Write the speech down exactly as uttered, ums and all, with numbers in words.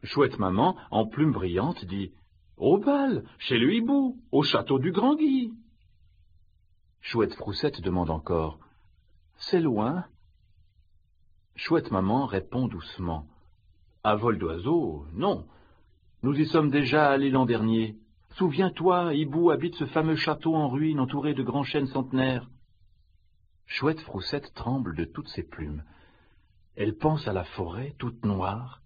Chouette maman, en plume brillante, dit « Au bal, chez le hibou, au château du Grand Guy !» Chouette Froussette demande encore « C'est loin ?» Chouette maman répond doucement « À vol d'oiseau, non. Nous y sommes déjà allés l'an dernier. Souviens-toi, hibou habite ce fameux château en ruine entouré de grands chênes centenaires. » Chouette Froussette tremble de toutes ses plumes. Elle pense à la forêt toute noire,